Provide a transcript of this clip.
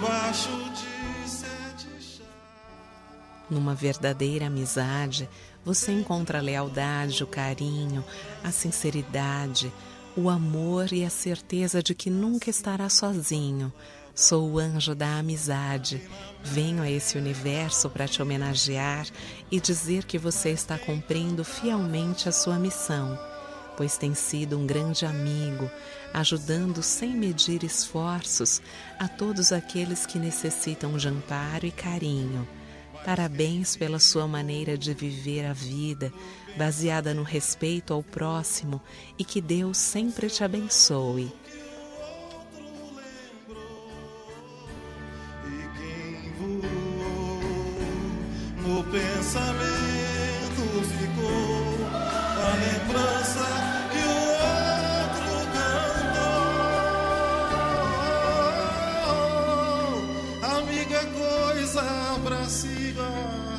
debaixo de 7 chaves. Numa verdadeira amizade, você encontra a lealdade, o carinho, a sinceridade, o amor e a certeza de que nunca estará sozinho. Sou o anjo da amizade. Venho a esse universo para te homenagear e dizer que você está cumprindo fielmente a sua missão, pois tem sido um grande amigo, ajudando sem medir esforços a todos aqueles que necessitam de amparo e carinho. Parabéns pela sua maneira de viver a vida, baseada no respeito ao próximo, e que Deus sempre te abençoe. No pensamento ficou a lembrança que o outro cantou. Amiga, coisa pra se guardar.